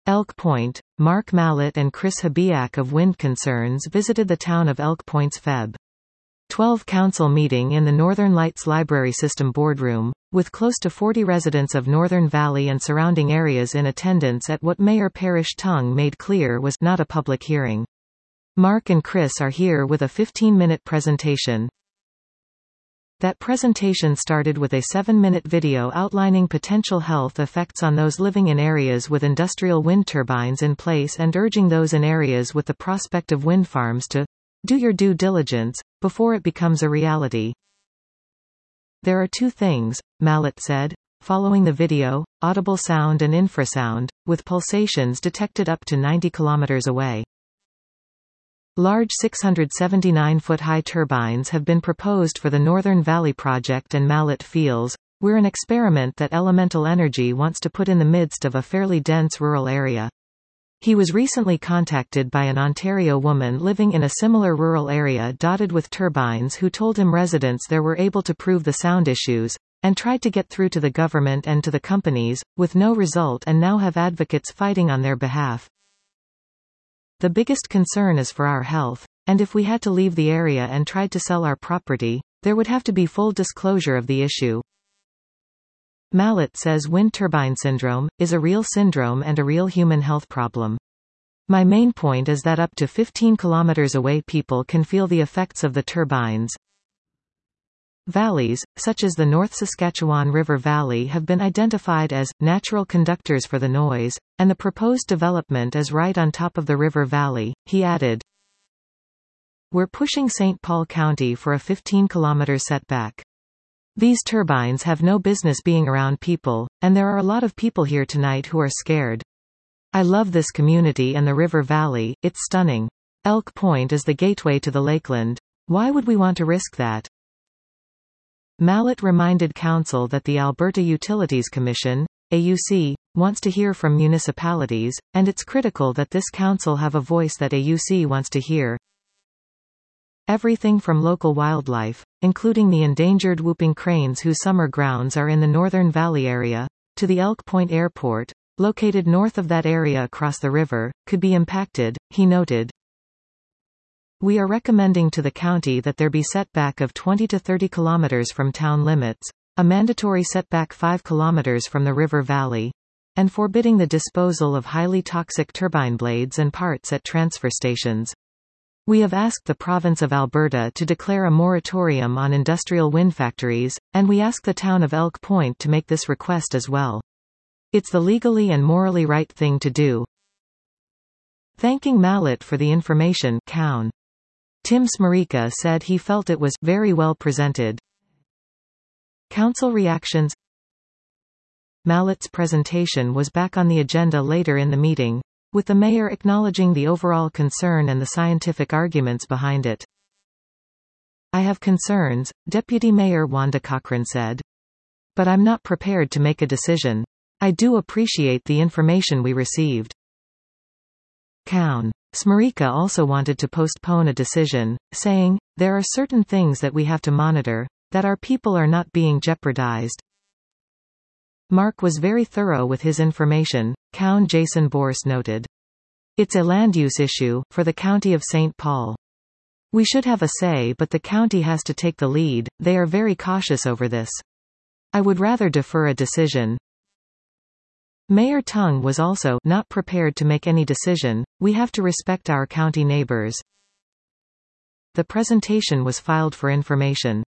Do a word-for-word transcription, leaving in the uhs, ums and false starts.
Elk Point, Mark Mallett and Chris Habiak of Wind Concerns visited the town of Elk Point's February twelfth council meeting in the Northern Lights Library System boardroom, with close to forty residents of Northern Valley and surrounding areas in attendance at what Mayor Parrish Tung made clear was not a public hearing. Mark and Chris are here with a fifteen-minute presentation. That presentation started with a seven-minute video outlining potential health effects on those living in areas with industrial wind turbines in place and urging those in areas with the prospect of wind farms to do your due diligence before it becomes a reality. There are two things, Mallett said, following the video: audible sound and infrasound, with pulsations detected up to ninety kilometers away. Large six hundred seventy-nine foot high turbines have been proposed for the Northern Valley project, and Mallett feels, we're an experiment that Elemental Energy wants to put in the midst of a fairly dense rural area. He was recently contacted by an Ontario woman living in a similar rural area dotted with turbines who told him residents there were able to prove the sound issues, and tried to get through to the government and to the companies, with no result, and now have advocates fighting on their behalf. The biggest concern is for our health, and if we had to leave the area and tried to sell our property, there would have to be full disclosure of the issue. Mallett says wind turbine syndrome is a real syndrome and a real human health problem. My main point is that up to fifteen kilometers away people can feel the effects of the turbines. Valleys, such as the North Saskatchewan River Valley, have been identified as natural conductors for the noise, and the proposed development is right on top of the river valley, he added. We're pushing Saint Paul County for a fifteen kilometer setback. These turbines have no business being around people, and there are a lot of people here tonight who are scared. I love this community and the river valley, it's stunning. Elk Point is the gateway to the Lakeland. Why would we want to risk that? Mallett reminded Council that the Alberta Utilities Commission, A U C, wants to hear from municipalities, and it's critical that this council have a voice that A U C wants to hear. Everything from local wildlife, including the endangered whooping cranes whose summer grounds are in the Northern Valley area, to the Elk Point Airport, located north of that area across the river, could be impacted, he noted. We are recommending to the county that there be setback of twenty to thirty kilometers from town limits, a mandatory setback five kilometers from the river valley, and forbidding the disposal of highly toxic turbine blades and parts at transfer stations. We have asked the province of Alberta to declare a moratorium on industrial wind factories, and we ask the town of Elk Point to make this request as well. It's the legally and morally right thing to do. Thanking Mallett for the information, Coun. Tim Smerica said he felt it was very well presented. Council reactions. Mallett's presentation was back on the agenda later in the meeting, with the mayor acknowledging the overall concern and the scientific arguments behind it. I have concerns, Deputy Mayor Wanda Cochran said. But I'm not prepared to make a decision. I do appreciate the information we received. Coun. Smerica also wanted to postpone a decision, saying, there are certain things that we have to monitor, that our people are not being jeopardized. Mark was very thorough with his information, Coun Jason Borse noted. It's a land use issue, for the county of Saint Paul. We should have a say, but the county has to take the lead. They are very cautious over this. I would rather defer a decision. Mayor Tung was also not prepared to make any decision. We have to respect our county neighbors. The presentation was filed for information.